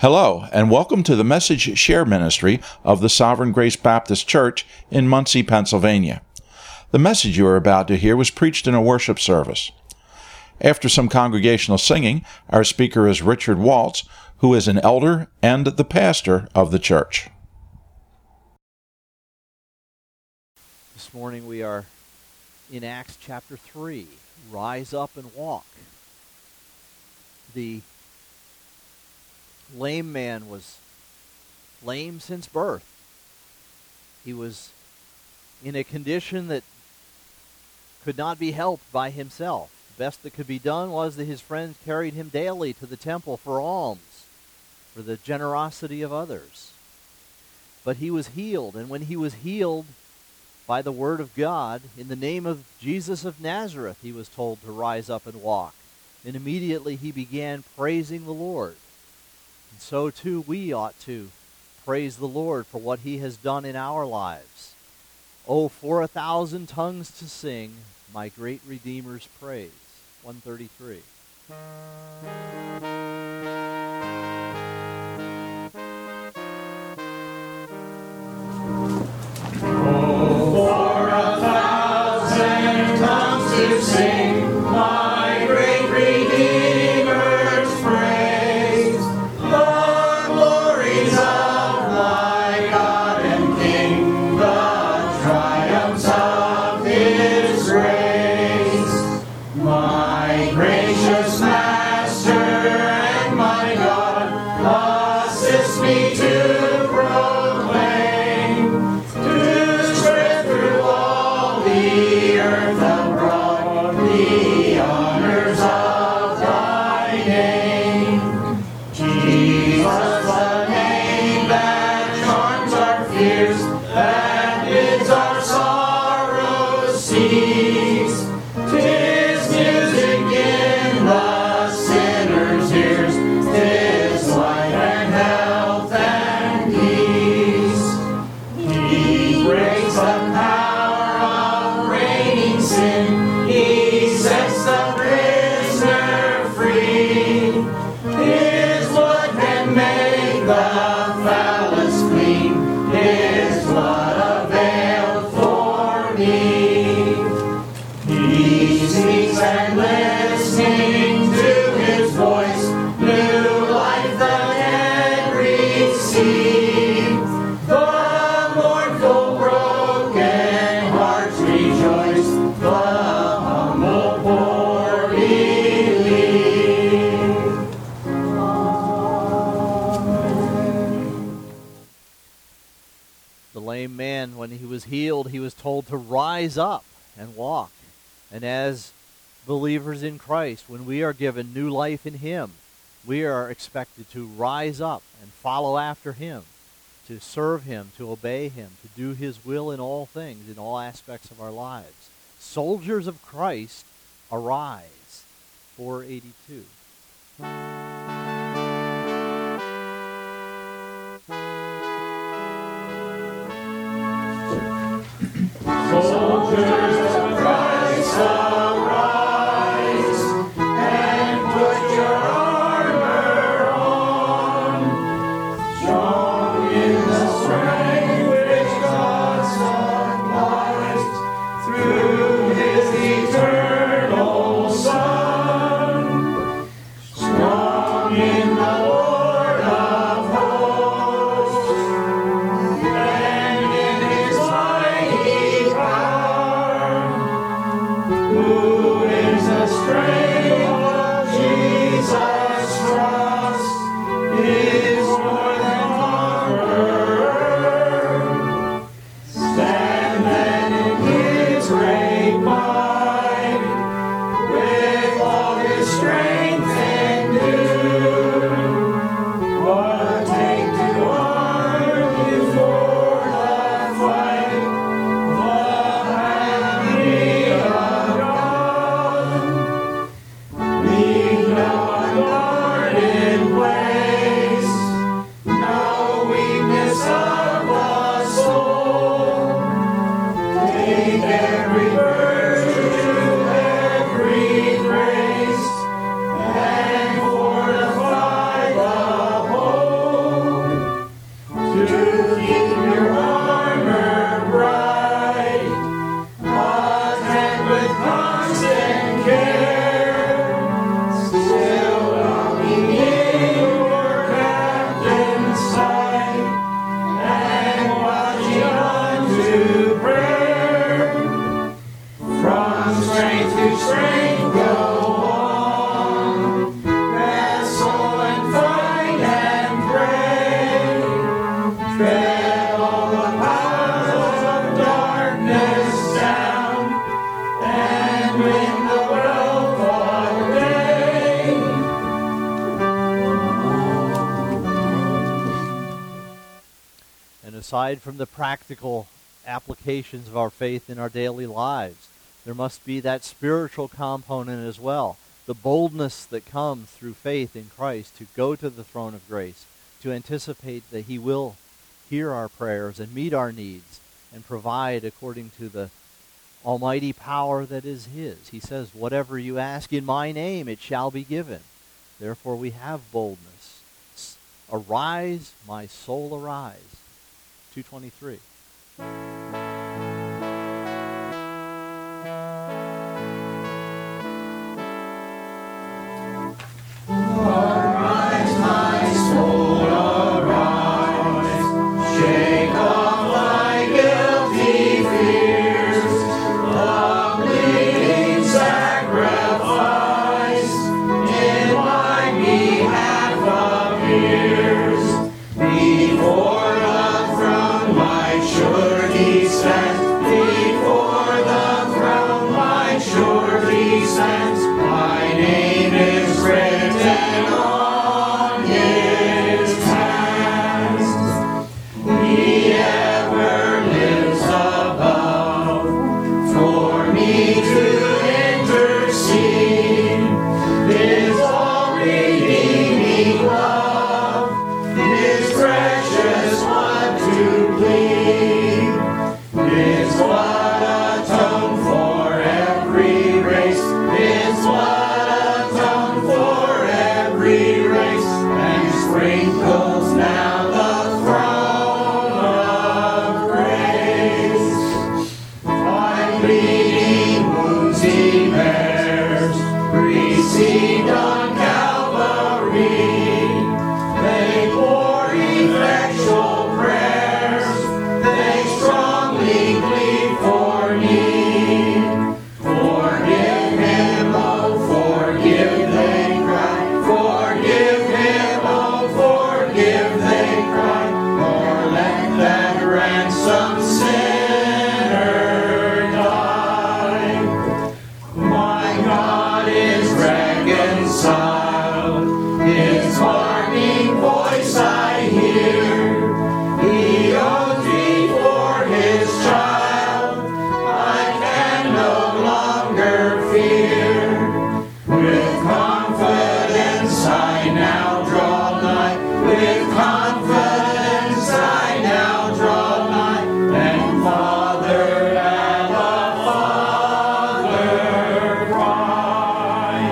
Hello, and welcome to the Message Share Ministry of the Sovereign Grace Baptist Church in Muncie, Pennsylvania. The message you are about to hear was preached in a worship service. After some congregational singing, our speaker is Richard Waltz, who is an elder and the pastor of the church. This morning we are in Acts chapter 3, Rise Up and Walk. The lame man was lame since birth. He was in a condition that could not be helped by himself. The best that could be done was that his friends carried him daily to the temple for alms, for the generosity of others. But he was healed, and when he was healed by the word of God, in the name of Jesus of Nazareth, he was told to rise up and walk. And immediately he began praising the Lord. And so too we ought to praise the Lord for what he has done in our lives. Oh, for 1,000 tongues to sing my great Redeemer's praise. 133. When he was healed, he was told to rise up and walk. And as believers in Christ, when we are given new life in him, we are expected to rise up and follow after him, to serve him, to obey him, to do his will in all things, in all aspects of our lives. Soldiers of Christ, arise. 482. Soldiers of Christ, arise and put your armor on, strong in the strength which God supplies through his eternal Son. Strong aside from the practical applications of our faith in our daily lives, there must be that spiritual component as well. The boldness that comes through faith in Christ to go to the throne of grace, to anticipate that he will hear our prayers and meet our needs and provide according to the almighty power that is his. He says, whatever you ask in my name, it shall be given. Therefore we have boldness. Arise, my soul, arise. 2:23. Arise, my soul, arise. Shake off thy guilty fears. The bleeding sacrifice in my behalf appears. Before the throne my surety stands. Before the throne my surety stands. My name is written on his hands. He ever lives above for me to intercede. His all-redeeming love, his precious blood to plead. His blood atone for every race. His blood atone for every race, and sprinkles now the throne of grace. By bleeding wounds he bears, received on Calvary. They pour effectual prayers, they strongly plead for need. Forgive him, oh forgive, they cry. Forgive him, oh forgive, they cry. Nor let that ransom sinner die. My God is reconciled, his warning voice I hear. He owns me for his child, I can no longer fear. With confidence I now draw nigh. With confidence I now draw nigh. And Father, Abba, Father, cry.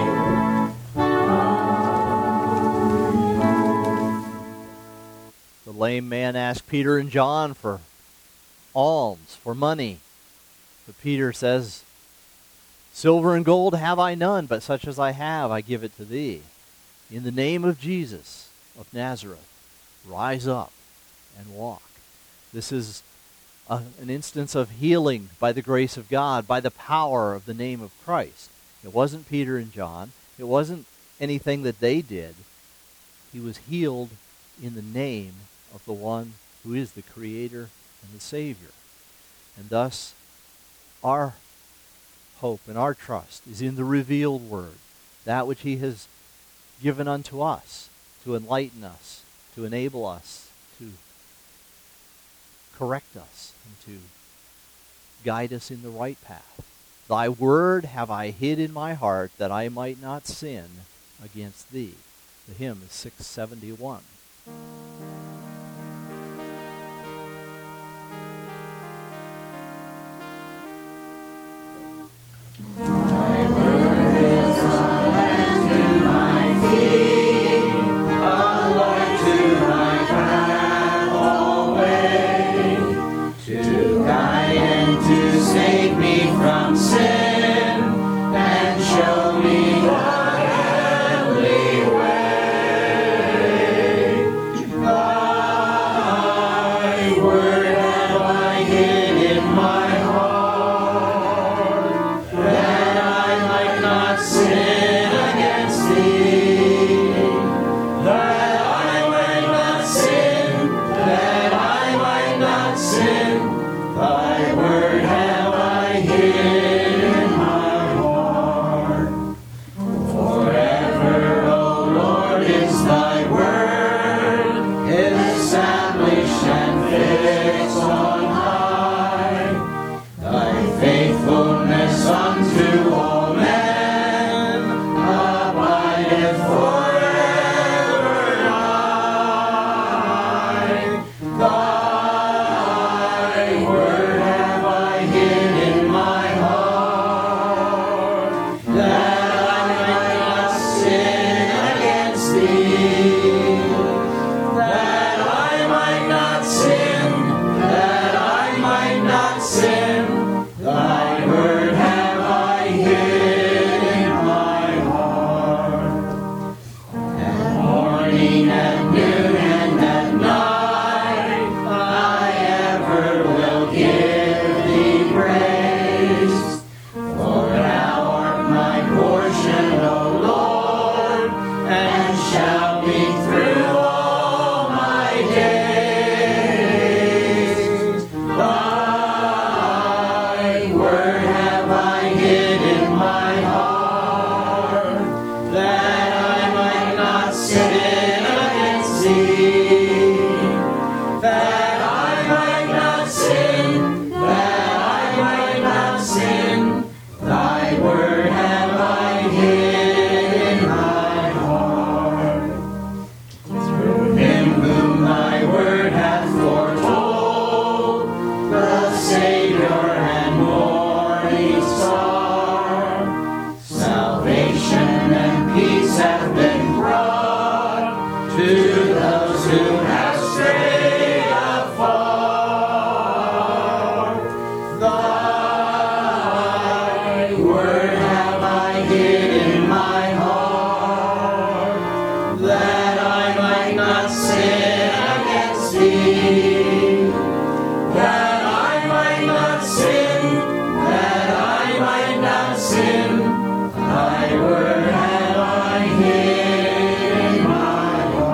The lame man asked Peter and John for alms, for money. But Peter says, silver and gold have I none, but such as I have I give it to thee. In the name of Jesus of Nazareth, rise up and walk. This is an instance of healing by the grace of God, by the power of the name of Christ. It wasn't Peter and John. It wasn't anything that they did. He was healed in the name of the one who is the Creator and the Savior. And thus, our hope and our trust is in the revealed Word, that which he has given unto us to enlighten us, to enable us, to correct us, and to guide us in the right path. Thy word have I hid in my heart, that I might not sin against thee. The hymn is 671. those who have strayed afar. Thy word have I hid in my heart, that I might not sin against thee. That I might not sin, that I might not sin. Thy word have I hid in my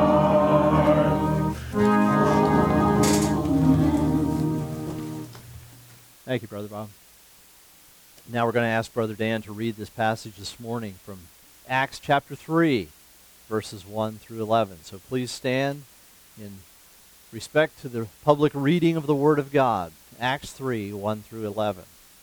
heart. Thank you, Brother Bob. Now we're going to ask Brother Dan to read this passage this morning from Acts chapter 3, verses 1 through 11. So please stand in respect to the public reading of the Word of God. Acts 3, 1 through 11.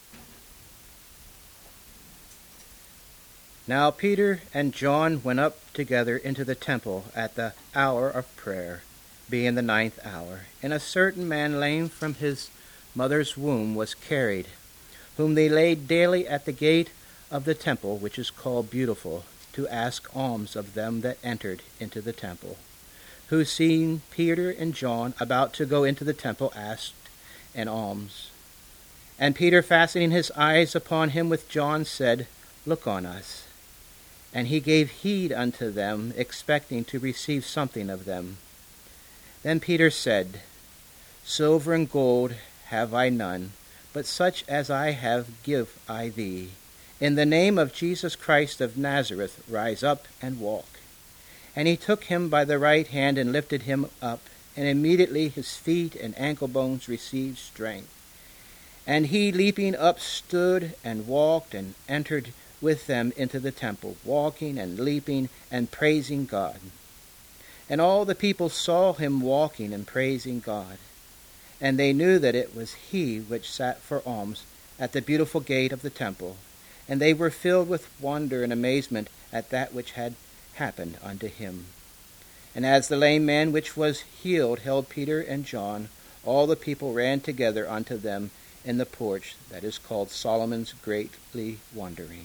Now Peter and John went up together into the temple at the hour of prayer, being the 9th hour. And a certain man lame from his mother's womb was carried, whom they laid daily at the gate of the temple, which is called Beautiful, to ask alms of them that entered into the temple. Who, seeing Peter and John about to go into the temple, asked an alms. And Peter, fastening his eyes upon him with John, said, Look on us. And he gave heed unto them, expecting to receive something of them. Then Peter said, Silver and gold have I none, but such as I have give I thee. In the name of Jesus Christ of Nazareth, rise up and walk. And he took him by the right hand and lifted him up, and immediately his feet and ankle bones received strength. And he, leaping up, stood and walked and entered with them into the temple, walking and leaping and praising God. And all the people saw him walking and praising God. And they knew that it was he which sat for alms at the beautiful gate of the temple. And they were filled with wonder and amazement at that which had happened unto him. And as the lame man which was healed held Peter and John, all the people ran together unto them in the porch that is called Solomon's, greatly wondering.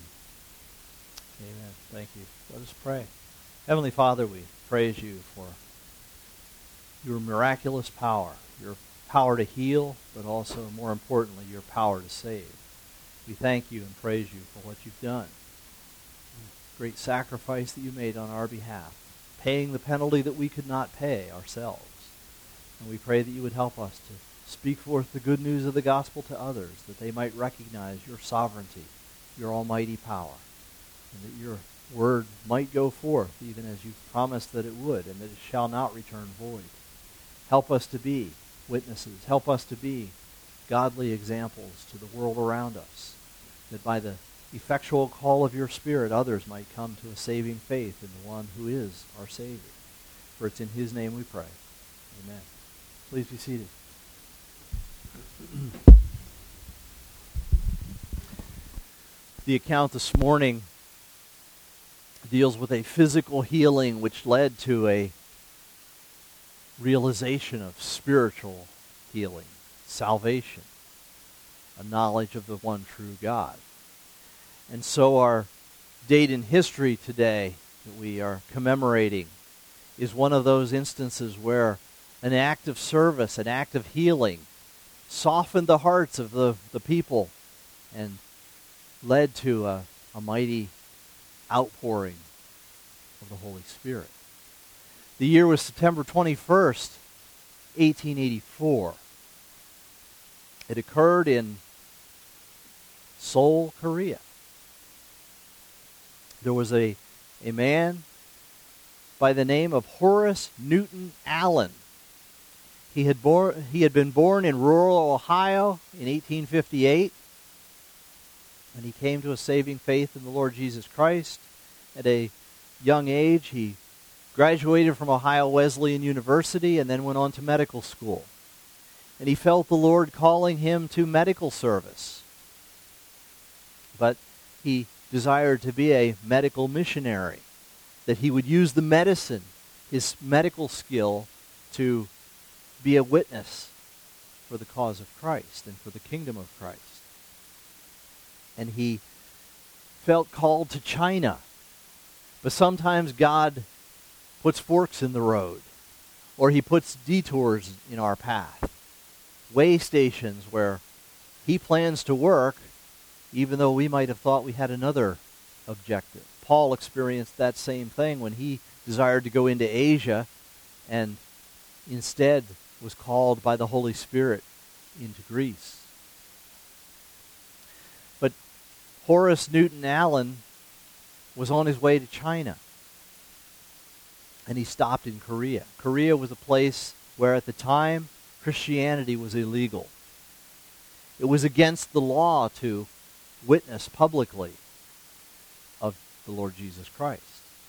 Amen. Thank you. Let us pray. Heavenly Father, we praise you for your miraculous power, your power to heal, but also, more importantly, your power to save. We thank you and praise you for what you've done. The great sacrifice that you made on our behalf, paying the penalty that we could not pay ourselves. And we pray that you would help us to speak forth the good news of the gospel to others, that they might recognize your sovereignty, your almighty power, and that your word might go forth even as you promised that it would, and that it shall not return void. Help us to be witnesses. Help us to be godly examples to the world around us, that by the effectual call of your Spirit, others might come to a saving faith in the one who is our Savior. For it's in his name we pray. Amen. Please be seated. The account this morning deals with a physical healing which led to a realization of spiritual healing, salvation, a knowledge of the one true God. And so our date in history today that we are commemorating is one of those instances where an act of service, an act of healing, softened the hearts of the people and led to a mighty outpouring of the Holy Spirit. The year was September 21st, 1884. It occurred in Seoul, Korea. There was a man by the name of Horace Newton Allen. He had been born in rural Ohio in 1858, and he came to a saving faith in the Lord Jesus Christ at a young age. He graduated from Ohio Wesleyan University and then went on to medical school. And he felt the Lord calling him to medical service. But he desired to be a medical missionary, that he would use the medicine, his medical skill, to be a witness for the cause of Christ and for the kingdom of Christ. And he felt called to China. But sometimes God puts forks in the road. Or he puts detours in our path, way stations where he plans to work, even though we might have thought we had another objective. Paul experienced that same thing when he desired to go into Asia and instead was called by the Holy Spirit into Greece. But Horace Newton Allen was on his way to China, and he stopped in Korea. Korea was a place where at the time Christianity was illegal. It was against the law to witness publicly of the Lord Jesus Christ.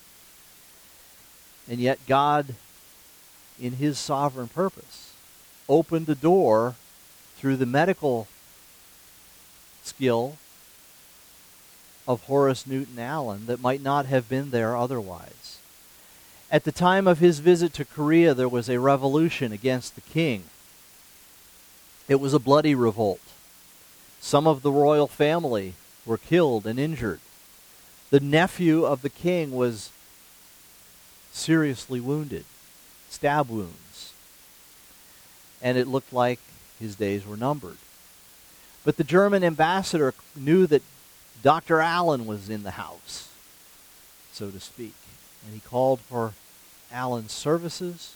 And yet God, in his sovereign purpose, opened a door through the medical skill of Horace Newton Allen that might not have been there otherwise. At the time of his visit to Korea, there was a revolution against the king. It was a bloody revolt. Some of the royal family were killed and injured. The nephew of the king was seriously wounded, stab wounds. And it looked like his days were numbered. But the German ambassador knew that Dr. Allen was in the house, so to speak. And he called for Allen's services.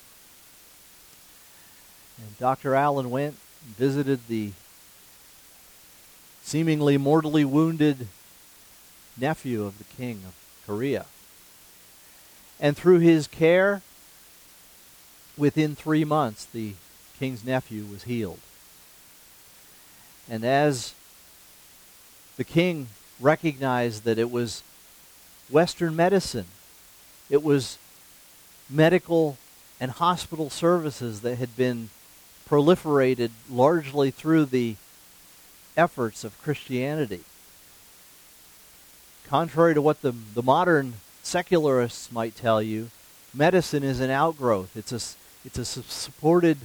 And Dr. Allen went and visited the seemingly mortally wounded nephew of the king of Korea. And through his care, within 3 months, the king's nephew was healed. And as the king recognized that it was Western medicine, it was medical and hospital services that had been proliferated largely through the efforts of Christianity. Contrary to what the modern secularists might tell you, medicine is an outgrowth. It's a supported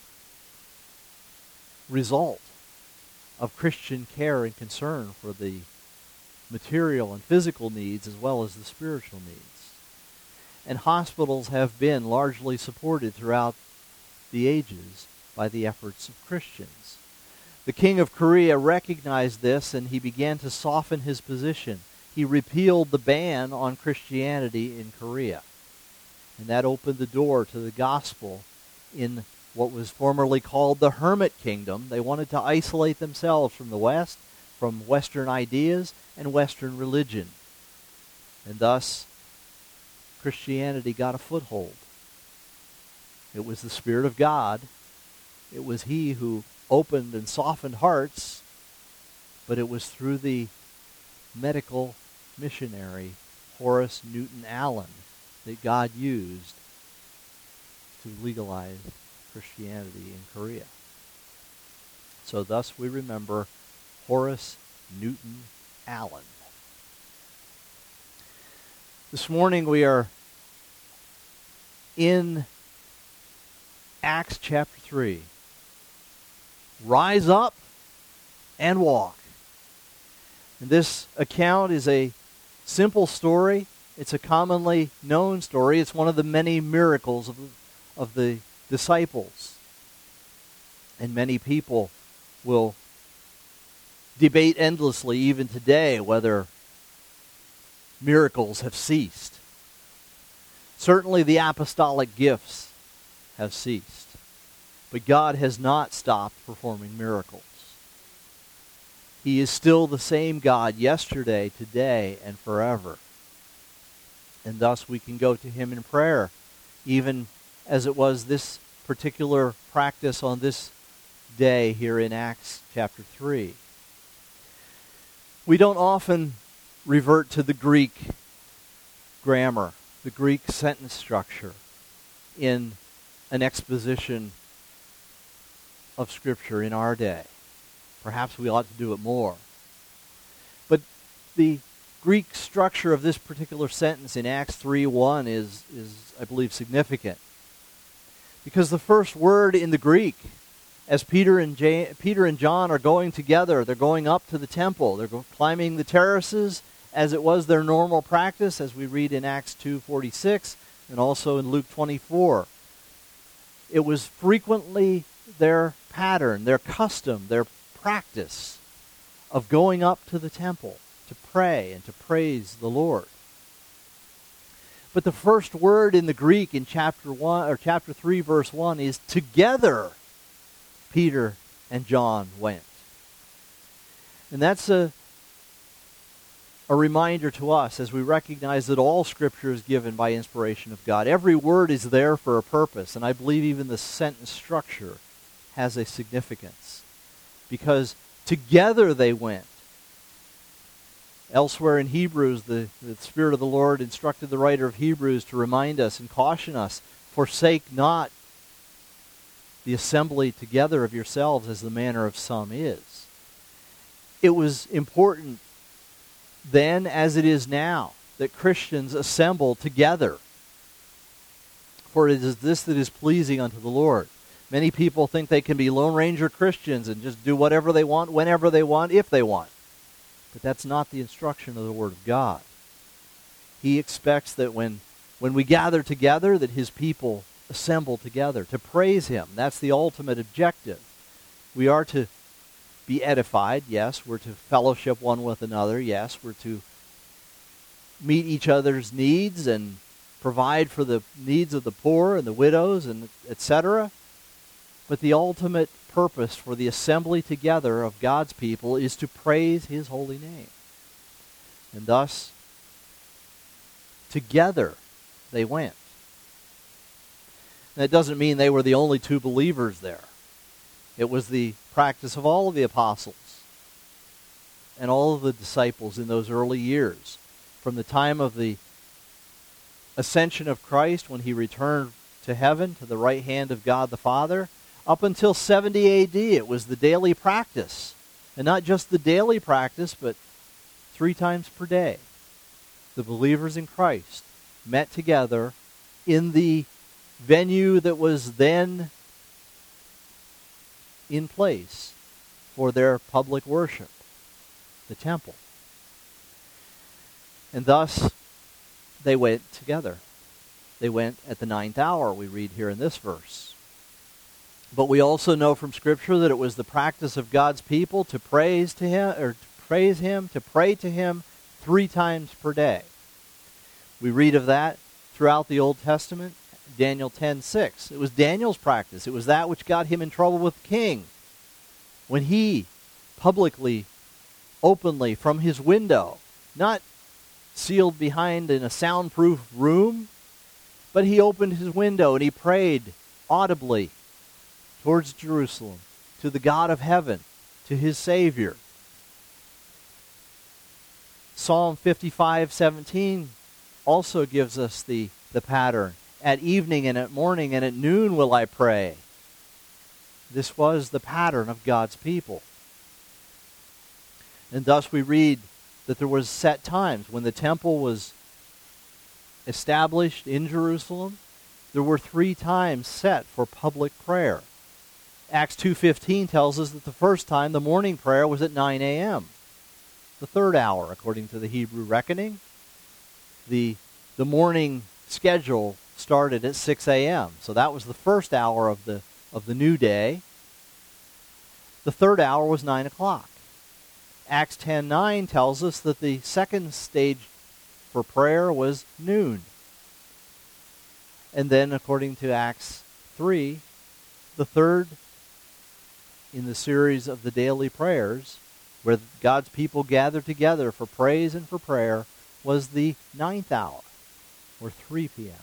result of Christian care and concern for the material and physical needs as well as the spiritual needs. And hospitals have been largely supported throughout the ages by the efforts of Christians. The king of Korea recognized this, and he began to soften his position. He repealed the ban on Christianity in Korea. And that opened the door to the gospel in what was formerly called the Hermit Kingdom. They wanted to isolate themselves from the West, from Western ideas and Western religion. And thus, Christianity got a foothold. It was the Spirit of God. It was He who opened and softened hearts, but it was through the medical missionary Horace Newton Allen that God used to legalize Christianity in Korea. So thus we remember Horace Newton Allen. This morning we are in Acts chapter 3. Rise up and walk. And this account is a simple story. It's a commonly known story. It's one of the many miracles of the disciples. And many people will debate endlessly, even today, whether miracles have ceased. Certainly the apostolic gifts have ceased. But God has not stopped performing miracles. He is still the same God yesterday, today, and forever. And thus we can go to Him in prayer, even as it was this particular practice on this day here in Acts chapter 3. We don't often revert to the Greek grammar, the Greek sentence structure in an exposition of Scripture in our day. Perhaps we ought to do it more. But the Greek structure of this particular sentence in Acts 3:1 is, I believe, significant. Because the first word in the Greek, as Peter and John are going together, they're going up to the temple, they're climbing the terraces, as it was their normal practice, as we read in Acts 2:46 and also in Luke 24. It was frequently their pattern, their custom, their practice of going up to the temple to pray and to praise the Lord. But the first word in the Greek in chapter 1 or chapter 3 verse 1 is together Peter and John went. And that's a reminder to us as we recognize that all Scripture is given by inspiration of God. Every word is there for a purpose, and I believe even the sentence structure has a significance. Because together they went. Elsewhere in Hebrews, the Spirit of the Lord instructed the writer of Hebrews to remind us and caution us, forsake not the assembly together of yourselves as the manner of some is. It was important then, as it is now, that Christians assemble together. For it is this that is pleasing unto the Lord. Many people think they can be Lone Ranger Christians and just do whatever they want, whenever they want, if they want. But that's not the instruction of the Word of God. He expects that when we gather together, that His people assemble together to praise Him. That's the ultimate objective. We are to be edified, yes. We're to fellowship one with another, yes. We're to meet each other's needs and provide for the needs of the poor and the widows, and etc. But the ultimate purpose for the assembly together of God's people is to praise His holy name. And thus, together they went. That doesn't mean they were the only two believers there. It was the practice of all of the apostles and all of the disciples in those early years. From the time of the ascension of Christ, when He returned to heaven, to the right hand of God the Father, up until 70 A.D., it was the daily practice. And not just the daily practice, but 3 times per day. The believers in Christ met together in the venue that was then in place for their public worship, the temple. And thus, they went together. They went at the 9th hour, we read here in this verse. But we also know from Scripture that it was the practice of God's people to praise Him, to pray to Him 3 times per day. We read of that throughout the Old Testament. Daniel 10:6. It was Daniel's practice. It was that which got him in trouble with the king. When he publicly, openly, from his window, not sealed behind in a soundproof room, but he opened his window and he prayed audibly towards Jerusalem, to the God of heaven, to his Savior. Psalm 55:17 also gives us the pattern. At evening and at morning and at noon will I pray. This was the pattern of God's people. And thus we read that there was set times when the temple was established in Jerusalem. There were 3 times set for public prayer. Acts 2:15 tells us that the first time, the morning prayer, was at 9 a.m. The 3rd hour, according to the Hebrew reckoning. The morning schedule started at 6 a.m. So that was the first hour of the new day. The 3rd hour was 9 o'clock. Acts 10:9 tells us that the second stage for prayer was noon. And then, according to Acts 3, the third in the series of the daily prayers, where God's people gathered together for praise and for prayer, was the 9th hour, or 3 p.m.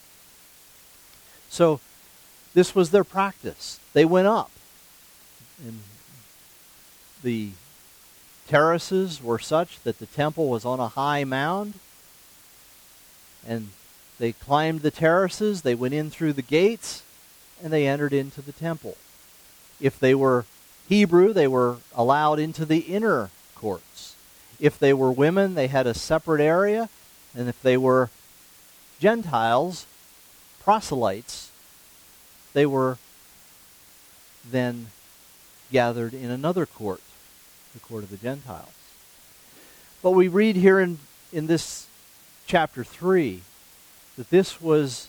So, this was their practice. They went up. And the terraces were such that the temple was on a high mound. And they climbed the terraces, they went in through the gates, and they entered into the temple. If they were Hebrew, they were allowed into the inner courts. If they were women, they had a separate area. And if they were Gentiles, proselytes, they were then gathered in another court, the court of the Gentiles. But we read here in this chapter 3 that this was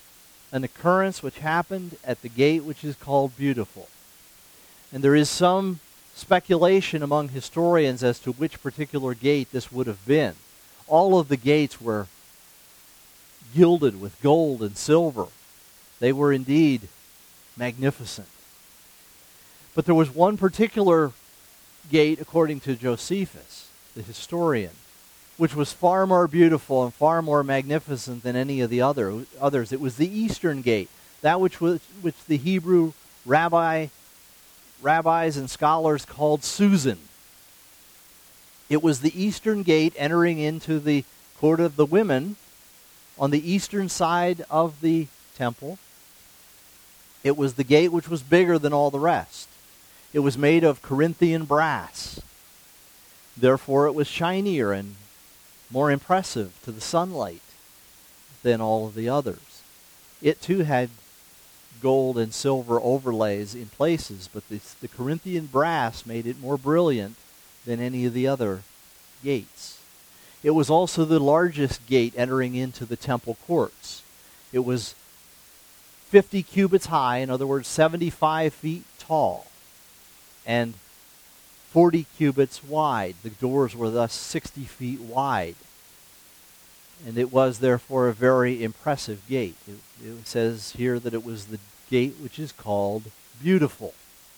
an occurrence which happened at the gate which is called Beautiful. And there is some speculation among historians as to which particular gate this would have been. All of the gates were gilded with gold and silver. They were indeed magnificent. But there was one particular gate, according to Josephus, the historian, which was far more beautiful and far more magnificent than any of the others. It was the Eastern Gate, that which the Hebrew rabbis and scholars called Susan. It was the Eastern Gate entering into the court of the women on the eastern side of the temple. It was the gate which was bigger than all the rest. It was made of Corinthian brass. Therefore, it was shinier and more impressive to the sunlight than all of the others. It too had gold and silver overlays in places, but the Corinthian brass made it more brilliant than any of the other gates. It was also the largest gate entering into the temple courts. It was 50 cubits high, in other words, 75 feet tall, and 40 cubits wide. The doors were thus 60 feet wide. And it was, therefore, a very impressive gate. It says here that it was the gate which is called Beautiful.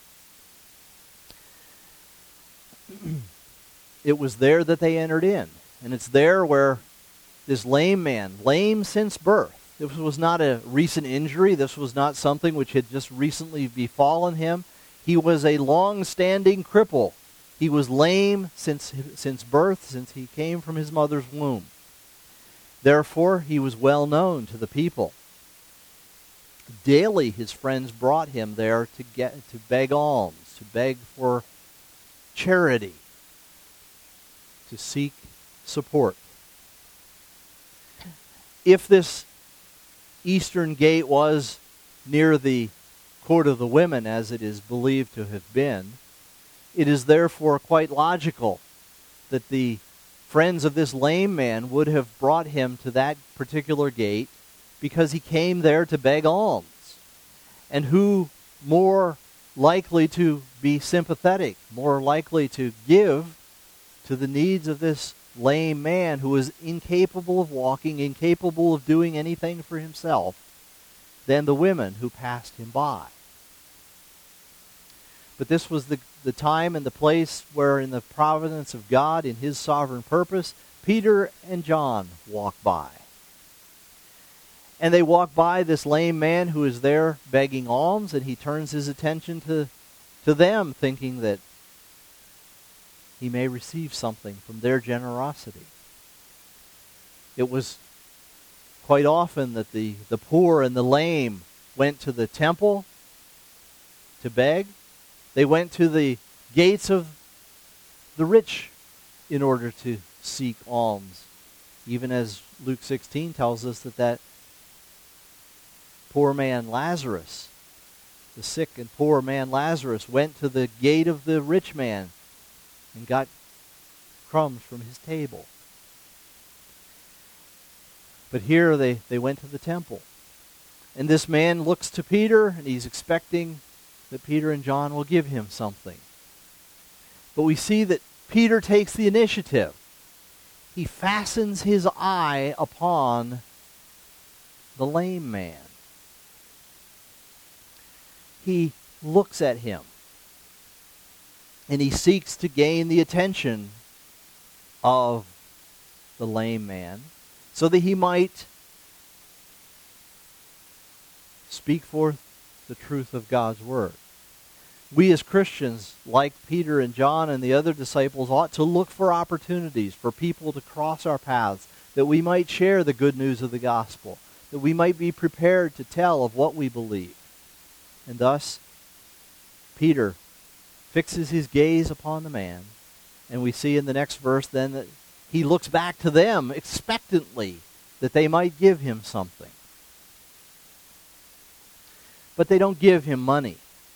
It was there that they entered in. And it's there where this lame man, lame since birth, this was not a recent injury. This was not something which had just recently befallen him. He was a long-standing cripple. He was lame since birth, since he came from his mother's womb. Therefore, he was well known to the people. Daily, his friends brought him there to beg alms, to beg for charity, to seek support. If this eastern gate was near the court of the women, as it is believed to have been, it is therefore quite logical that the friends of this lame man would have brought him to that particular gate because he came there to beg alms. And who more likely to be sympathetic, more likely to give to the needs of this lame man who was incapable of walking, incapable of doing anything for himself, than the women who passed him by. But this was the time and the place where, in the providence of God, in his sovereign purpose, Peter and John walk by. And they walk by this lame man who is there begging alms, and he turns his attention to them, thinking that he may receive something from their generosity. It was quite often that the poor and the lame went to the temple to beg. They went to the gates of the rich in order to seek alms. Even as Luke 16 tells us that poor man Lazarus, the sick and poor man Lazarus, went to the gate of the rich man and got crumbs from his table. But here they went to the temple. And this man looks to Peter, and he's expecting that Peter and John will give him something. But we see that Peter takes the initiative. He fastens his eye upon the lame man. He looks at him, and he seeks to gain the attention of the lame man so that he might speak forth the truth of God's word. We as Christians, like Peter and John and the other disciples, ought to look for opportunities for people to cross our paths, that we might share the good news of the gospel, that we might be prepared to tell of what we believe. And thus, Peter fixes his gaze upon the man, and we see in the next verse then that he looks back to them expectantly that they might give him something. But they don't give him money.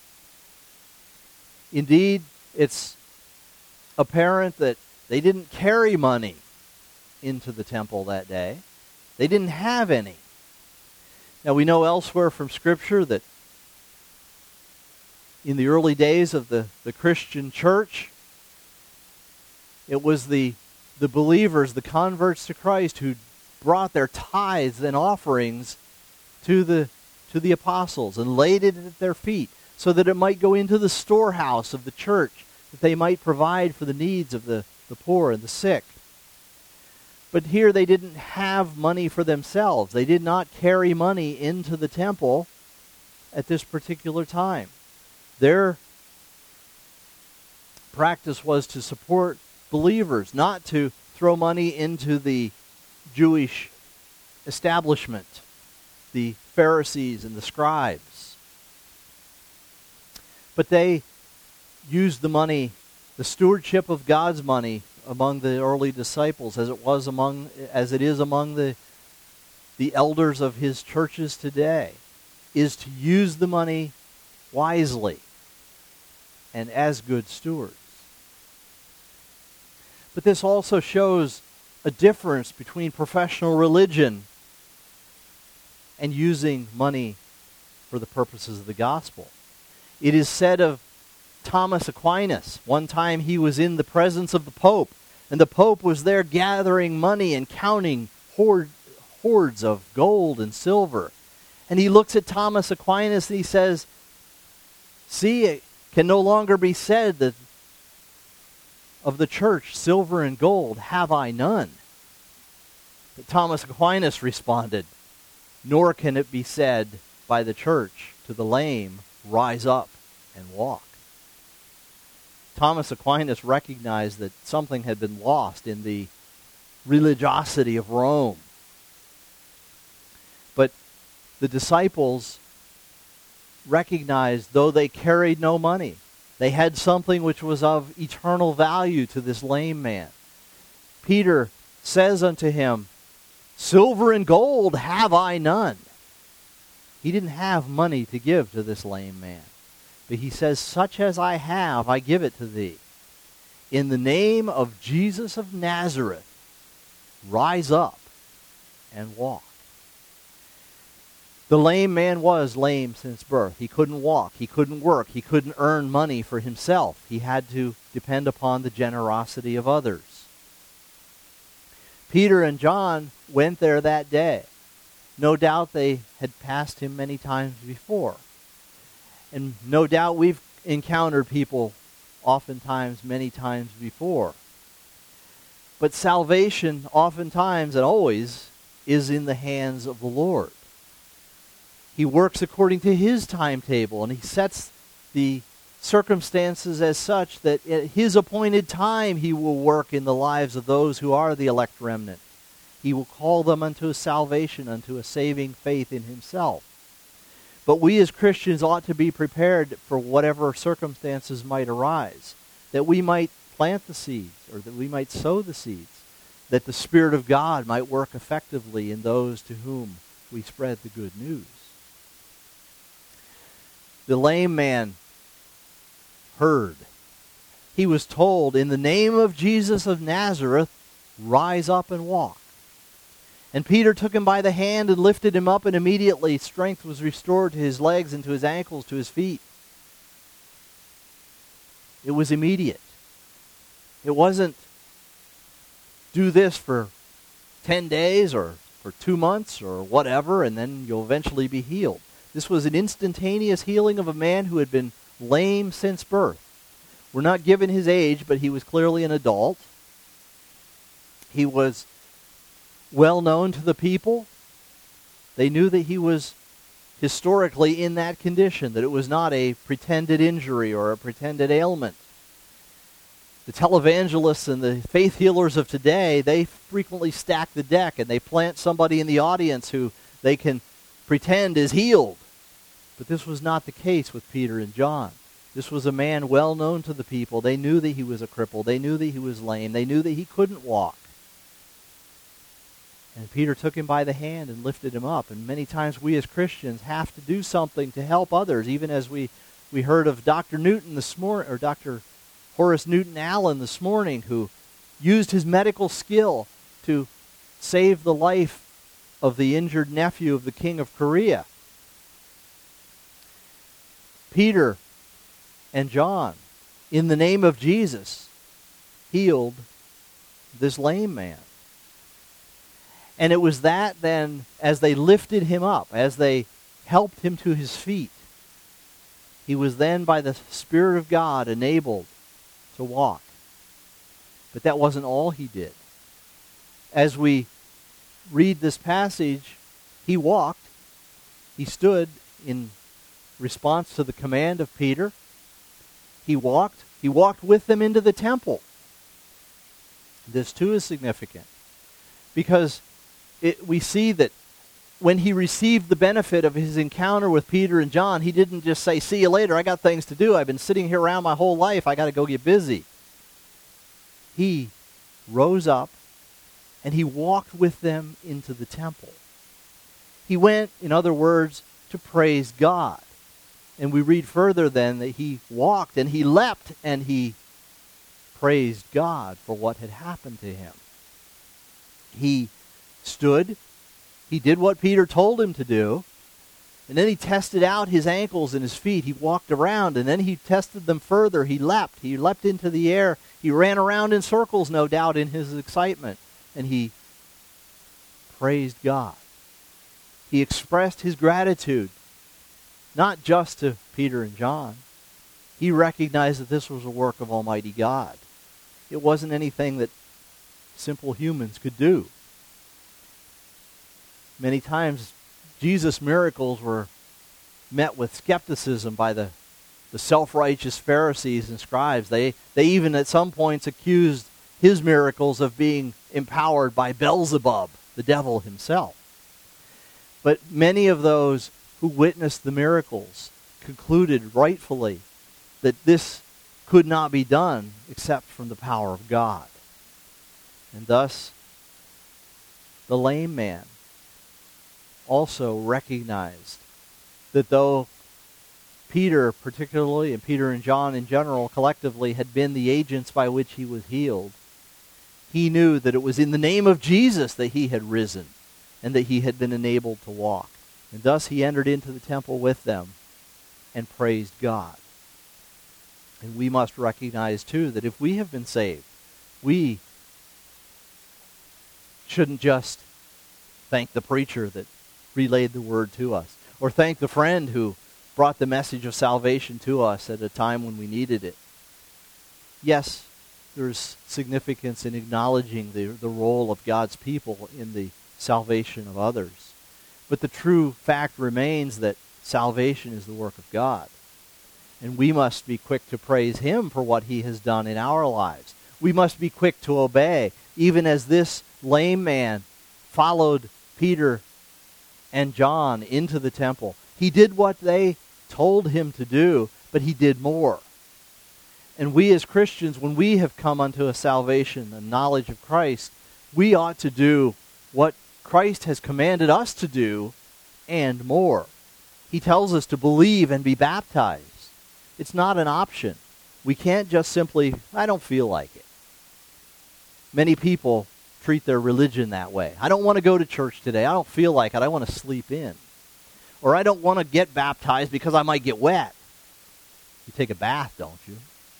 Indeed, it's apparent that they didn't carry money into the temple that day. They didn't have any. Now we know elsewhere from Scripture that in the early days of the Christian church, it was the believers, the converts to Christ, who brought their tithes and offerings to the apostles and laid it at their feet so that it might go into the storehouse of the church, that they might provide for the needs of the poor and the sick. But here they didn't have money for themselves. They did not carry money into the temple at this particular time. Their practice was to support believers, not to throw money into the Jewish establishment, the Pharisees and the scribes. But they used the money, the stewardship of God's money among the early disciples, as it is among the elders of his churches today, is to use the money wisely and as good stewards. But this also shows a difference between professional religion and using money for the purposes of the gospel. It is said of Thomas Aquinas, one time he was in the presence of the Pope, and the Pope was there gathering money and counting hoards of gold and silver. And he looks at Thomas Aquinas and he says, "See, it can no longer be said that of the church, silver and gold have I none." But Thomas Aquinas responded, "Nor can it be said by the church to the lame, rise up and walk." Thomas Aquinas recognized that something had been lost in the religiosity of Rome. But the disciples recognized, though they carried no money, they had something which was of eternal value to this lame man. Peter says unto him, "Silver and gold have I none." He didn't have money to give to this lame man. But he says, "Such as I have, I give it to thee. In the name of Jesus of Nazareth, rise up and walk." The lame man was lame since birth. He couldn't walk. He couldn't work. He couldn't earn money for himself. He had to depend upon the generosity of others. Peter and John went there that day. No doubt they had passed him many times before. And no doubt we've encountered people oftentimes, many times before. But salvation oftentimes and always is in the hands of the Lord. He works according to his timetable, and he sets the circumstances as such that at his appointed time he will work in the lives of those who are the elect remnant. He will call them unto a salvation, unto a saving faith in himself. But we as Christians ought to be prepared for whatever circumstances might arise, that we might plant the seeds, or that we might sow the seeds, that the Spirit of God might work effectively in those to whom we spread the good news. The lame man heard. He was told, "In the name of Jesus of Nazareth, rise up and walk." And Peter took him by the hand and lifted him up, and immediately strength was restored to his legs and to his ankles, to his feet. It was immediate. It wasn't do this for 10 days or for 2 months or whatever, and then you'll eventually be healed. This was an instantaneous healing of a man who had been lame since birth. We're not given his age, but he was clearly an adult. He was well known to the people. They knew that he was historically in that condition, that it was not a pretended injury or a pretended ailment. The televangelists and the faith healers of today, they frequently stack the deck and they plant somebody in the audience who they can pretend is healed. But this was not the case with Peter and John. This was a man well known to the people. They knew that he was a cripple. They knew that he was lame. They knew that he couldn't walk. And Peter took him by the hand and lifted him up. And many times we as Christians have to do something to help others, even as we heard of Dr. Newton this morning, or Dr. Horace Newton Allen this morning, who used his medical skill to save the life of the injured nephew of the king of Korea. Peter and John, in the name of Jesus, healed this lame man. And it was that then, as they lifted him up, as they helped him to his feet, he was then by the Spirit of God enabled to walk. But that wasn't all he did. As we read this passage, he walked, he stood in response to the command of Peter. He walked with them into the temple. This too is significant because we see that when he received the benefit of his encounter with Peter and John, he didn't just say, "See you later, I got things to do. I've been sitting here around my whole life. I got to go get busy." He rose up and he walked with them into the temple. He went, in other words, to praise God. And we read further then that he walked and he leapt and he praised God for what had happened to him. He stood, he did what Peter told him to do, and then he tested out his ankles and his feet. He walked around, and then he tested them further. He leapt into the air. He ran around in circles, no doubt, in his excitement, and he praised God. He expressed his gratitude, not just to Peter and John. He recognized that this was a work of Almighty God. It wasn't anything that simple humans could do. Many times, Jesus' miracles were met with skepticism by the self-righteous Pharisees and scribes. They even at some points accused his miracles of being empowered by Beelzebub, the devil himself. But many of those who witnessed the miracles concluded rightfully that this could not be done except from the power of God. And thus, the lame man also recognized that though Peter particularly, and Peter and John in general collectively, had been the agents by which he was healed, he knew that it was in the name of Jesus that he had risen and that he had been enabled to walk. And thus he entered into the temple with them and praised God. And we must recognize too that if we have been saved, we shouldn't just thank the preacher that relayed the word to us, or thank the friend who brought the message of salvation to us at a time when we needed it. Yes, there's significance in acknowledging the role of God's people in the salvation of others. But the true fact remains that salvation is the work of God. And we must be quick to praise Him for what He has done in our lives. We must be quick to obey, even as this lame man followed Peter and John into the temple. He did what they told him to do, but he did more. And we as Christians, when we have come unto a salvation, a knowledge of Christ, we ought to do what Christ has commanded us to do and more. He tells us to believe and be baptized. It's not an option. We can't just simply, I don't feel like it. Many people treat their religion that way. I don't want to go to church today. I don't feel like it. I want to sleep in. Or I don't want to get baptized because I might get wet. You take a bath, don't you?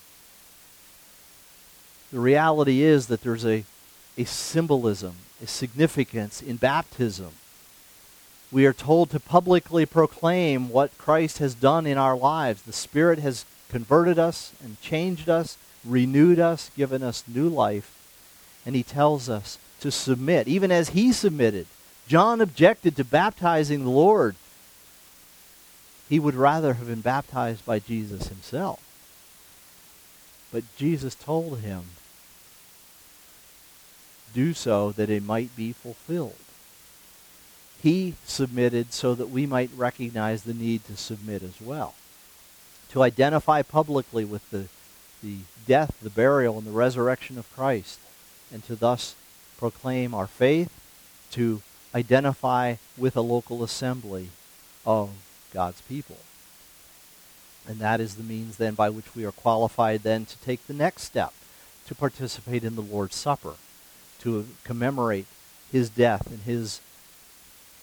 The reality is that there's a symbolism, a significance in baptism. We are told to publicly proclaim what Christ has done in our lives. The Spirit has converted us and changed us, renewed us, given us new life. And He tells us to submit, even as He submitted. John objected to baptizing the Lord. He would rather have been baptized by Jesus Himself. But Jesus told him, do so that it might be fulfilled. He submitted so that we might recognize the need to submit as well. To identify publicly with the death, the burial, and the resurrection of Christ, and to thus proclaim our faith, to identify with a local assembly of God's people. And that is the means then by which we are qualified then to take the next step, to participate in the Lord's Supper, to commemorate His death and His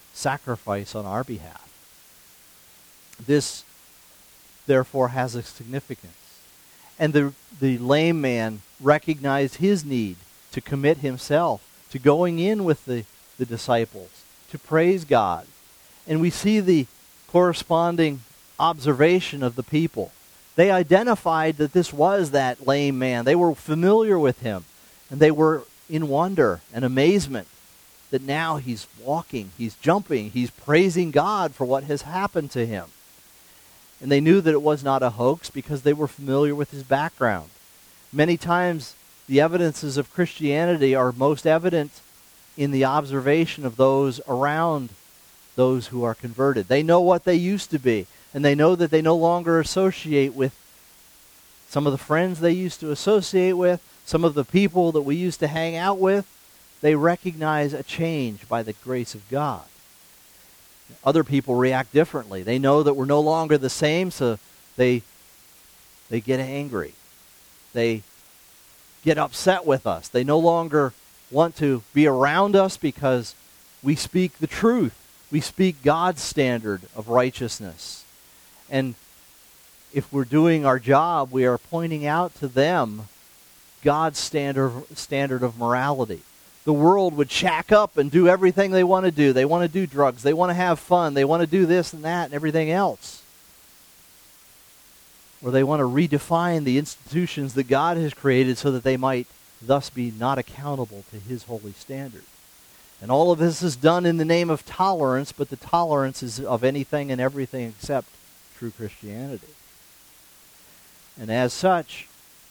sacrifice on our behalf. This, therefore, has a significance. And the lame man recognized his need to commit himself to going in with the disciples, to praise God. And we see the corresponding observation of the people. They identified that this was that lame man. They were familiar with him, and they were in wonder and amazement that now he's walking, he's jumping, he's praising God for what has happened to him. And they knew that it was not a hoax because they were familiar with his background. Many times, the evidences of Christianity are most evident in the observation of those around those who are converted. They know what they used to be, and they know that they no longer associate with some of the friends they used to associate with, some of the people that we used to hang out with. They recognize a change by the grace of God. Other people react differently. They know that we're no longer the same, so they get angry. They get upset with us. They no longer want to be around us because we speak the truth. We speak God's standard of righteousness. And if we're doing our job, we are pointing out to them God's standard of morality. The world would shack up and do everything they want to do. They want to do drugs. They want to have fun. They want to do this and that and everything else. Or they want to redefine the institutions that God has created so that they might thus be not accountable to His holy standard. And all of this is done in the name of tolerance, but the tolerance is of anything and everything except true Christianity. And as such,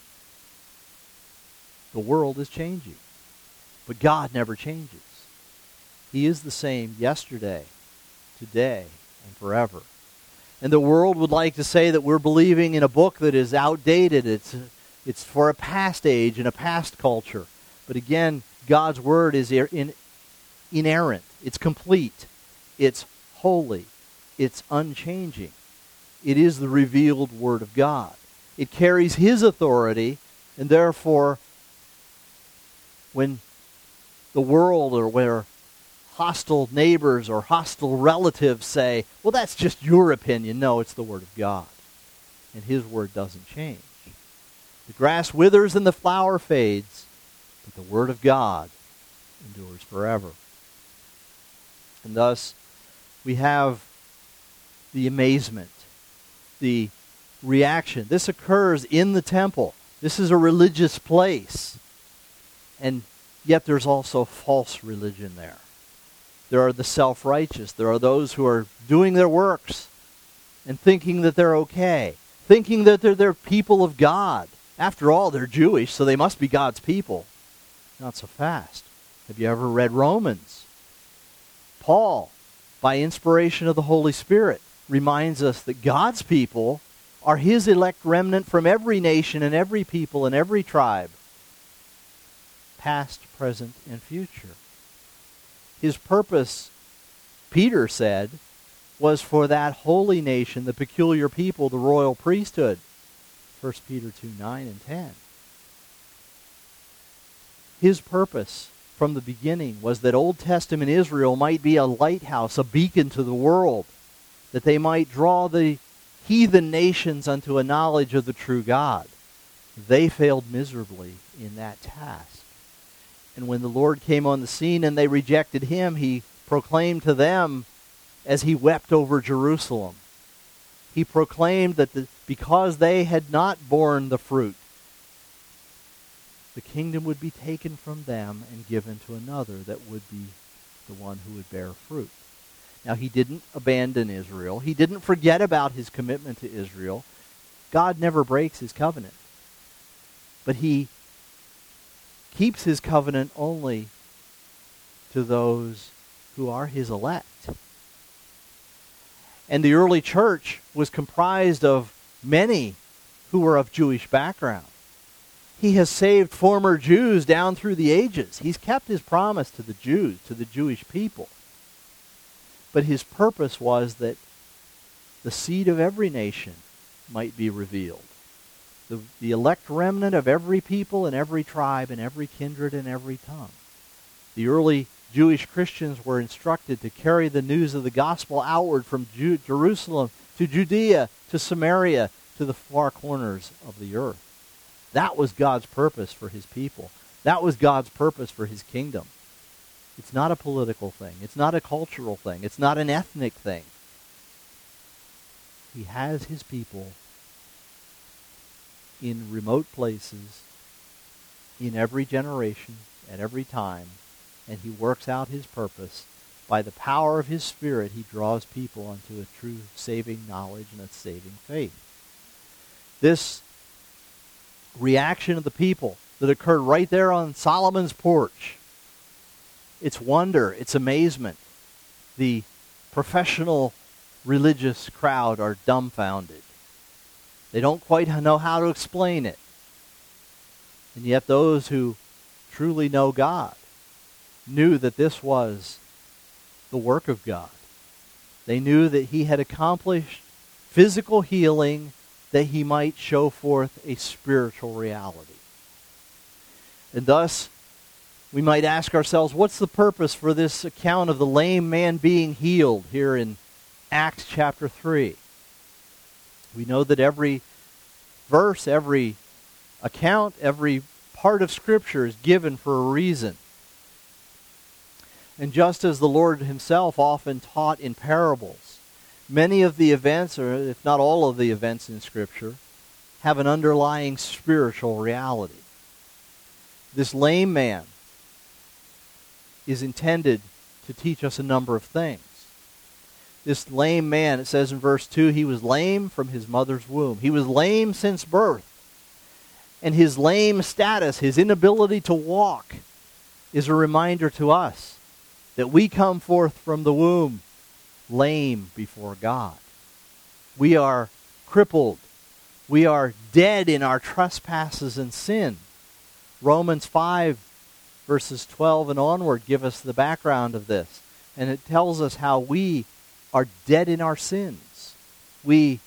the world is changing. But God never changes. He is the same yesterday, today, and forever. And the world would like to say that we're believing in a book that is outdated. It's for a past age and a past culture. But again, God's Word is inerrant. It's complete. It's holy. It's unchanging. It is the revealed Word of God. It carries His authority, and therefore, when the world or where hostile neighbors or hostile relatives say, well, that's just your opinion. No, it's the Word of God. And His Word doesn't change. The grass withers and the flower fades, but the Word of God endures forever. And thus, we have the amazement, the reaction. This occurs in the temple. This is a religious place. And yet there's also false religion there. There are the self-righteous. There are those who are doing their works and thinking that they're okay, thinking that they're people of God. After all, they're Jewish, so they must be God's people. Not so fast. Have you ever read Romans? Paul, by inspiration of the Holy Spirit, reminds us that God's people are His elect remnant from every nation and every people and every tribe, past, present, and future. His purpose, Peter said, was for that holy nation, the peculiar people, the royal priesthood. 1 Peter 2:9 and 10. His purpose from the beginning was that Old Testament Israel might be a lighthouse, a beacon to the world, that they might draw the heathen nations unto a knowledge of the true God. They failed miserably in that task. And when the Lord came on the scene and they rejected Him, He proclaimed to them as He wept over Jerusalem. He proclaimed that because they had not borne the fruit, the kingdom would be taken from them and given to another that would be the one who would bear fruit. Now, He didn't abandon Israel. He didn't forget about His commitment to Israel. God never breaks His covenant. But He keeps His covenant only to those who are His elect. And the early church was comprised of many who were of Jewish background. He has saved former Jews down through the ages. He's kept His promise to the Jews, to the Jewish people. But His purpose was that the seed of every nation might be revealed. The elect remnant of every people and every tribe and every kindred and every tongue. The early Jewish Christians were instructed to carry the news of the gospel outward from Jerusalem to Judea to Samaria to the far corners of the earth. That was God's purpose for his people. That was God's purpose for his kingdom. It's not a political thing. It's not a cultural thing. It's not an ethnic thing. He has his people in remote places, in every generation, at every time, and he works out his purpose. By the power of his Spirit, he draws people unto a true saving knowledge and a saving faith. This reaction of the people that occurred right there on Solomon's porch, it's wonder, it's amazement. The professional religious crowd are dumbfounded. They don't quite know how to explain it. And yet those who truly know God knew that this was the work of God. They knew that he had accomplished physical healing that he might show forth a spiritual reality. And thus, we might ask ourselves, what's the purpose for this account of the lame man being healed here in Acts chapter 3? We know that every verse, every account, every part of Scripture is given for a reason. And just as the Lord himself often taught in parables, many of the events, or if not all of the events in Scripture, have an underlying spiritual reality. This lame man is intended to teach us a number of things. This lame man, it says in verse 2, he was lame from his mother's womb. He was lame since birth. And his lame status, his inability to walk, is a reminder to us that we come forth from the womb lame before God. We are crippled. We are dead in our trespasses and sin. Romans 5, verses 12 and onward give us the background of this. And it tells us how we are dead in our sins. We,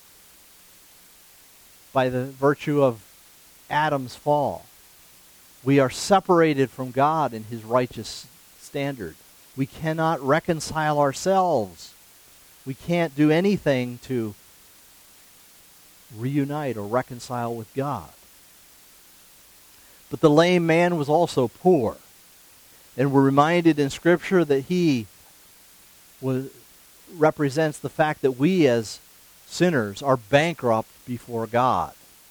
by the virtue of Adam's fall, we are separated from God in his righteous standard. We cannot reconcile ourselves. We can't do anything to reunite or reconcile with God. But the lame man was also poor. And we're reminded in Scripture that he represents the fact that we as sinners are bankrupt before God.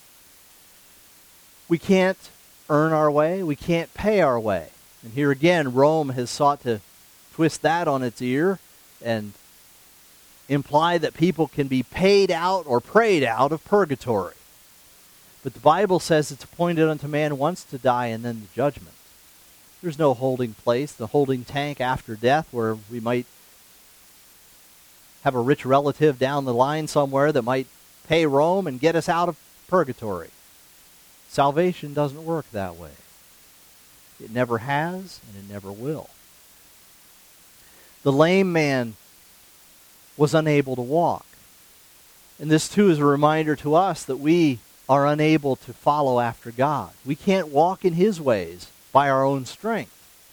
We can't earn our way. We can't pay our way. And here again, Rome has sought to twist that on its ear and imply that people can be paid out or prayed out of purgatory. But the Bible says it's appointed unto man once to die and then the judgment. There's no holding place, the holding tank after death where we might have a rich relative down the line somewhere that might pay Rome and get us out of purgatory. Salvation doesn't work that way. It never has, and it never will. The lame man was unable to walk. And this too is a reminder to us that we are unable to follow after God. We can't walk in his ways by our own strength.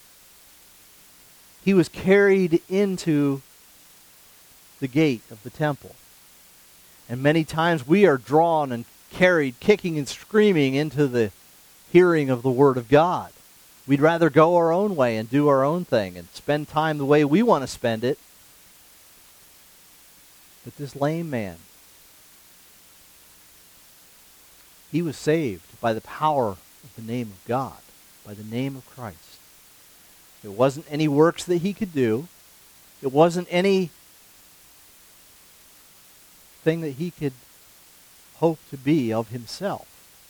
He was carried into the gate of the temple. And many times we are drawn and carried, kicking and screaming, into the hearing of the Word of God. We'd rather go our own way and do our own thing and spend time the way we want to spend it. But this lame man, he was saved by the power of the name of God, by the name of Christ. It wasn't any works that he could do. It wasn't any thing that he could hope to be of himself.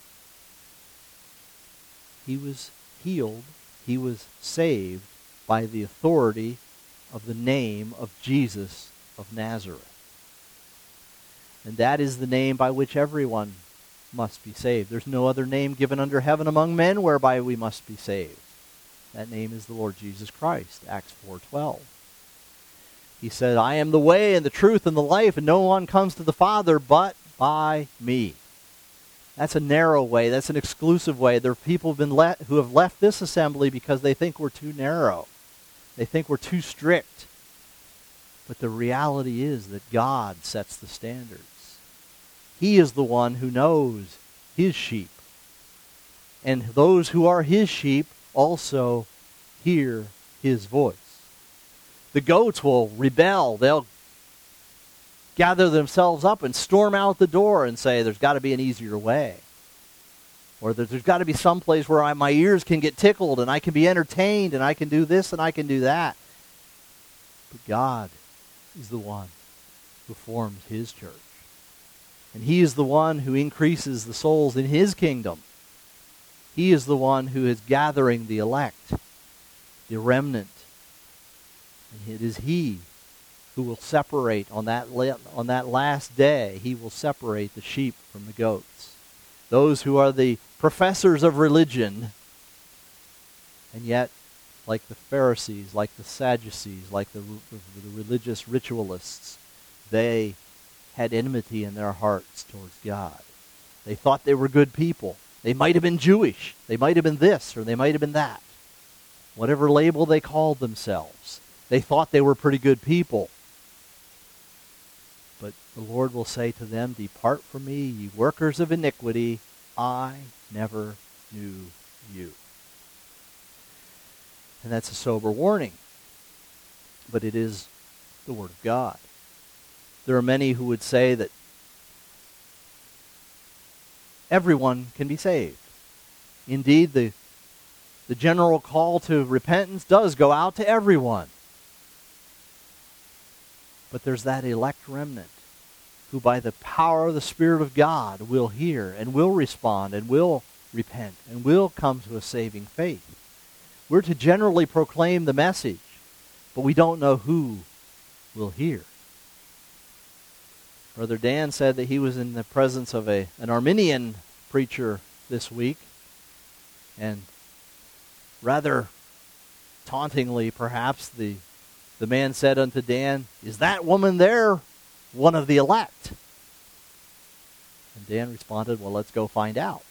He was healed, he was saved by the authority of the name of Jesus of Nazareth. And that is the name by which everyone must be saved. There's no other name given under heaven among men whereby we must be saved. That name is the Lord Jesus Christ, Acts 4:12. He said, I am the way and the truth and the life, and no one comes to the Father but by me. That's a narrow way. That's an exclusive way. There are people who have left this assembly because they think we're too narrow. They think we're too strict. But the reality is that God sets the standards. He is the one who knows his sheep. And those who are his sheep also hear his voice. The goats will rebel. They'll gather themselves up and storm out the door and say, there's got to be an easier way. Or there's got to be some place where my ears can get tickled and I can be entertained and I can do this and I can do that. But God is the one who forms his church. And he is the one who increases the souls in his kingdom. He is the one who is gathering the elect, the remnant. And it is he who will separate on that last day. He will separate the sheep from the goats. Those who are the professors of religion, and yet, like the Pharisees, like the Sadducees, like the religious ritualists, they had enmity in their hearts towards God. They thought they were good people. They might have been Jewish. They might have been this, or they might have been that. Whatever label they called themselves. They thought they were pretty good people. But the Lord will say to them, depart from me, ye workers of iniquity. I never knew you. And that's a sober warning. But it is the Word of God. There are many who would say that everyone can be saved. Indeed, the general call to repentance does go out to everyone. But there's that elect remnant who by the power of the Spirit of God will hear and will respond and will repent and will come to a saving faith. We're to generally proclaim the message, but we don't know who will hear. Brother Dan said that he was in the presence of an Arminian preacher this week, and rather tauntingly perhaps, the man said unto Dan, is that woman there one of the elect? And Dan responded, well, let's go find out.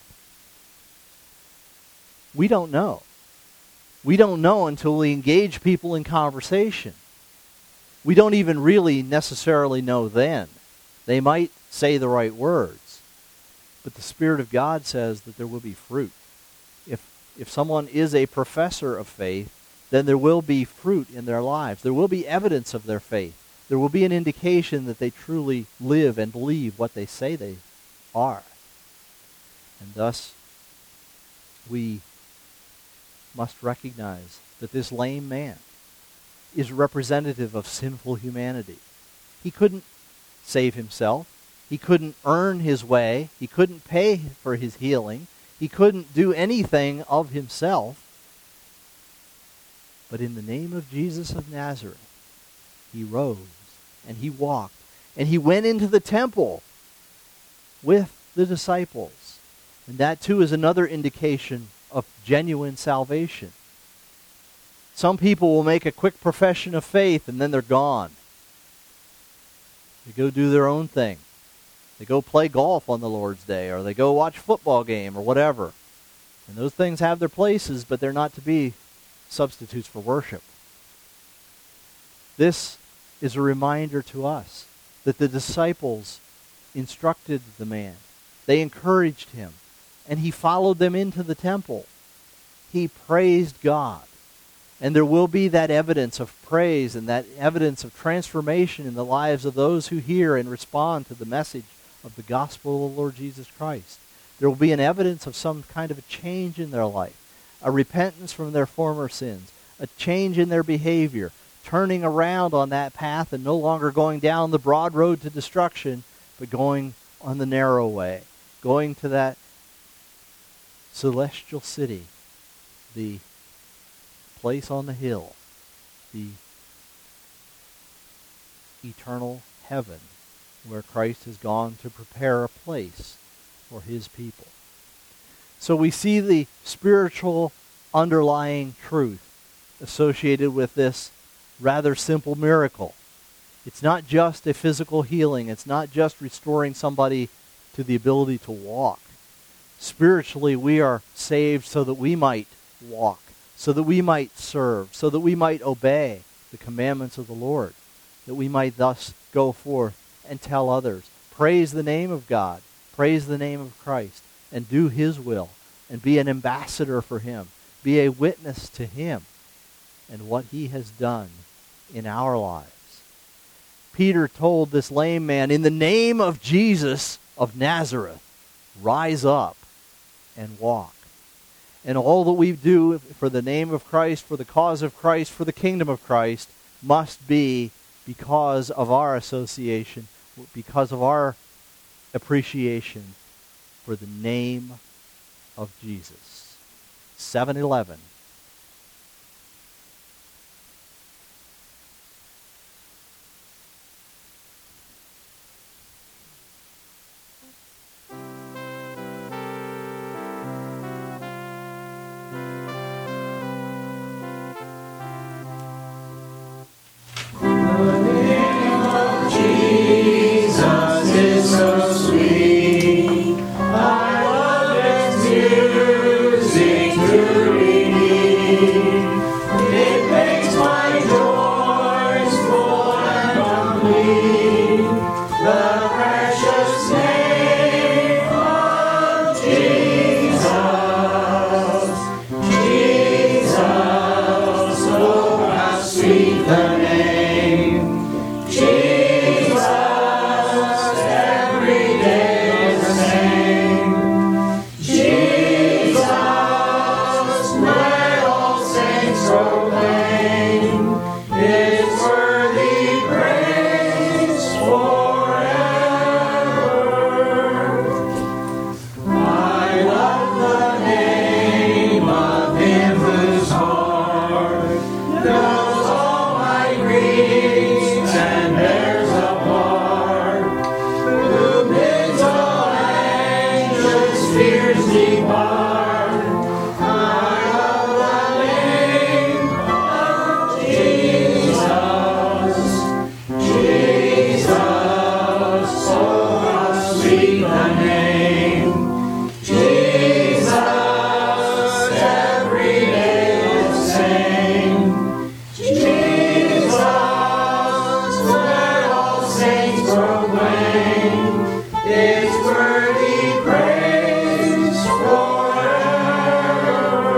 We don't know. We don't know until we engage people in conversation. We don't even really necessarily know then. They might say the right words, but the Spirit of God says that there will be fruit. If someone is a professor of faith, then there will be fruit in their lives. There will be evidence of their faith. There will be an indication that they truly live and believe what they say they are. And thus, we must recognize that this lame man is representative of sinful humanity. He couldn't save himself. He couldn't earn his way. He couldn't pay for his healing. He couldn't do anything of himself. But in the name of Jesus of Nazareth, he rose and he walked and he went into the temple with the disciples. And that too is another indication of genuine salvation. Some people will make a quick profession of faith and then they're gone. They go do their own thing. They go play golf on the Lord's Day, or they go watch a football game, or whatever. And those things have their places, but they're not to be substitutes for worship. This is a reminder to us that the disciples instructed the man. They encouraged him, and he followed them into the temple. He praised God. And there will be that evidence of praise and that evidence of transformation in the lives of those who hear and respond to the message of the gospel of the Lord Jesus Christ. There will be an evidence of some kind of a change in their life, a repentance from their former sins, a change in their behavior, turning around on that path and no longer going down the broad road to destruction, but going on the narrow way, going to that celestial city, the place on the hill, the eternal heaven, where Christ has gone to prepare a place for his people. So we see the spiritual underlying truth associated with this rather simple miracle. It's not just a physical healing. It's not just restoring somebody to the ability to walk. Spiritually, we are saved so that we might walk. so that we might serve, so that we might obey the commandments of the Lord, that we might thus go forth and tell others, praise the name of God, praise the name of Christ, and do His will, and be an ambassador for Him, be a witness to Him and what He has done in our lives. Peter told this lame man, in the name of Jesus of Nazareth, rise up and walk. And all that we do for the name of Christ, for the cause of Christ, for the kingdom of Christ, must be because of our association, because of our appreciation for the name of Jesus. 7-Eleven. Jesus is so sweet. I love His music to redeem. It makes my joys full and complete. The precious name of Jesus. Jesus, oh how sweet the name. Jesus, every day the same. Jesus, let all saints proclaim. His worthy praise forever. I love the name of Him whose heart knows all my griefs and bears a part, who bids all anxious fears depart. I love the name of Jesus. Jesus, oh how sweet the name. Jesus, every day the same. Jesus, let all saints proclaim. His worthy praise forever.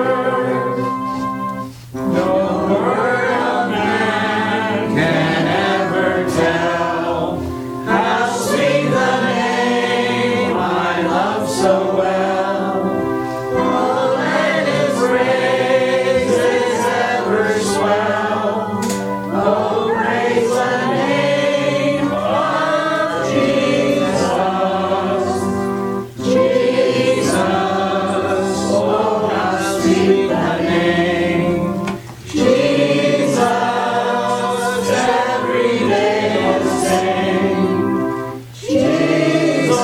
No word of man can ever tell how sweet the name I love so well. Oh, let His praises ever swell. Oh, praise the name of Jesus. Jesus, oh how sweet the name. Jesus, every day the same. Jesus,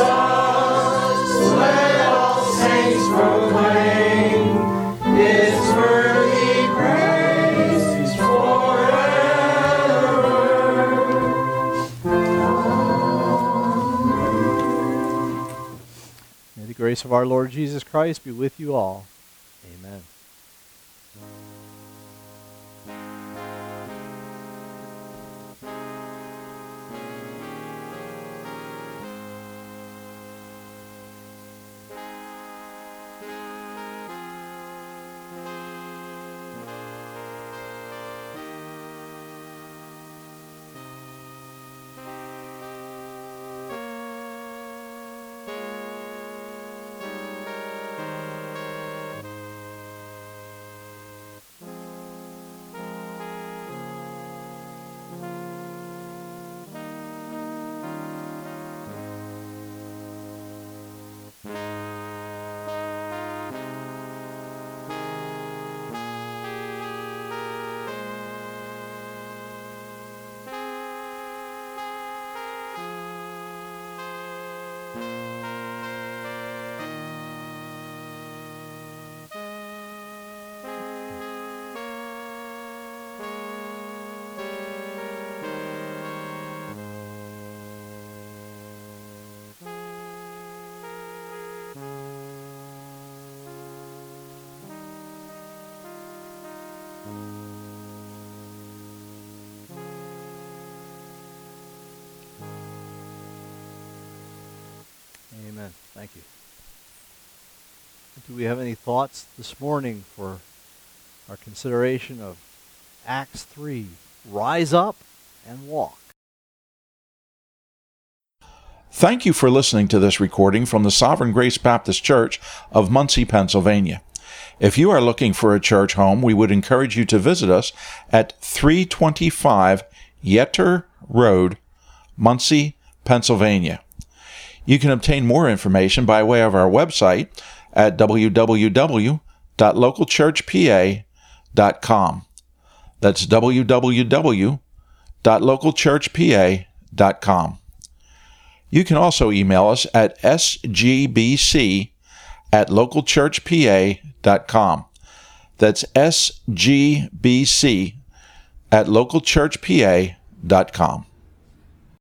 let all saints proclaim. His worthy praise forever. May the grace of our Lord Jesus Christ be with you all. Amen. Amen. Thank you. Do we have any thoughts this morning for our consideration of Acts 3? Rise up and walk. Thank you for listening to this recording from the Sovereign Grace Baptist Church of Muncie, Pennsylvania. If you are looking for a church home, we would encourage you to visit us at 325 Yetter Road, Muncie, Pennsylvania. You can obtain more information by way of our website at www.localchurchpa.com. That's www.localchurchpa.com. You can also email us at sgbc@localchurchpa.com. That's sgbc@localchurchpa.com.